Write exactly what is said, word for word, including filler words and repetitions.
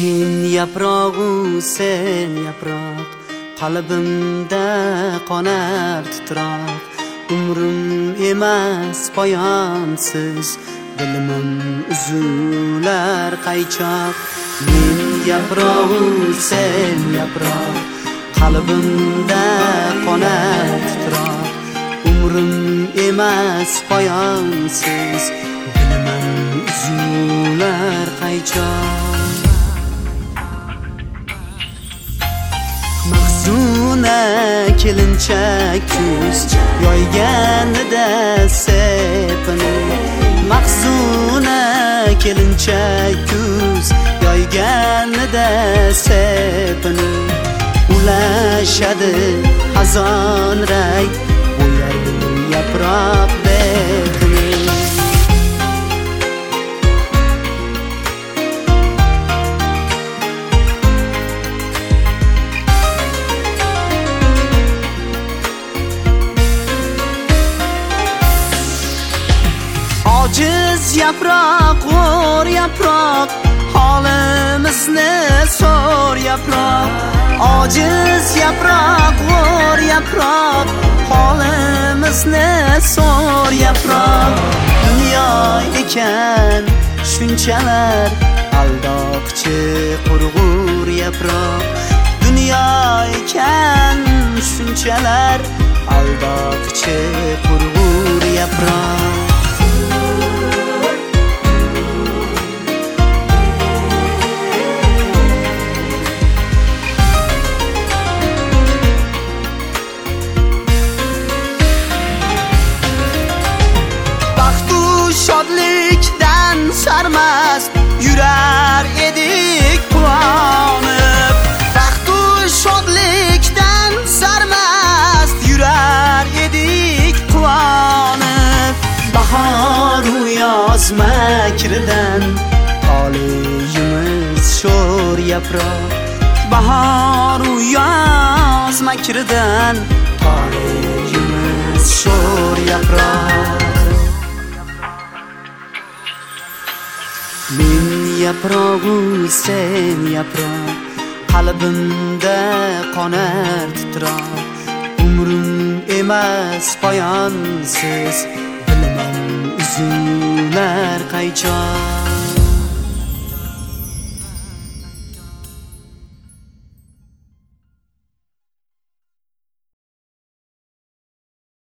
Men yaprog'u sen yaproq, qalbimda qonar titroq. Umrim emas poyonsiz, dilimim uzular qaychoq. Men yaprog'u sen yaproq, qalbimda qonar titroq. Umrim emas poyonsiz, dilimim uzular qaychoq. Mahzuna kelinchak kuz yoyganida sepini. Mahzuna kelinchak kuz yoyganida sepini. Ulashadi xazon rang, bo'yar yaproq betini. Ojiz yaproq, g'o'r yaproq, holimizni so'r yaproq. Ojiz yaproq, g'o'r yaproq, holimizni so'r yaproq. Dunyo ekan shunchalar, aldoqchi qurg'ur yaproq. Dunyo ekan shunchalar, aldoqchi qurg'ur yaproq. Shodlikdan sarmast yurar edik quvonib. Baxtu shodlikdan sarmast yurar edik quvonib. Bahoru yoz makridan toleyimiz sho'r yaproq. Bahoru yoz makridan toleyimiz sho'r yaproq. Men yaprog'u sen yaproq, qalbimda qonar titroq. Umrim emas poyonsiz, dilimim uzular qaychoq.